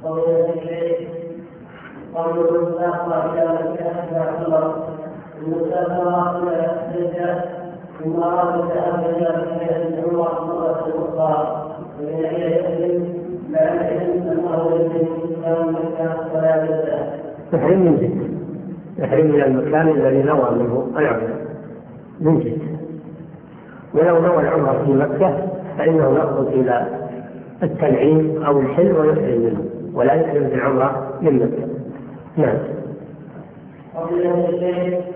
فضيلة الشيخ، قول الساقة إلى مكة خبر المسافرات إلى الحجة ثم أراد الذهاب إلى عمر مرة أخرى وهي يسلم بعد أنه يسلم مكة ولا يبدأ. يحرم من المكان الذي نوى منه العمرة من جد، ولو نوى العمرة في مكة فإنه يخرج إلى التنعيم أو الحل ويحرم منه ولا يحرم بالعمرة من مكة. نعم.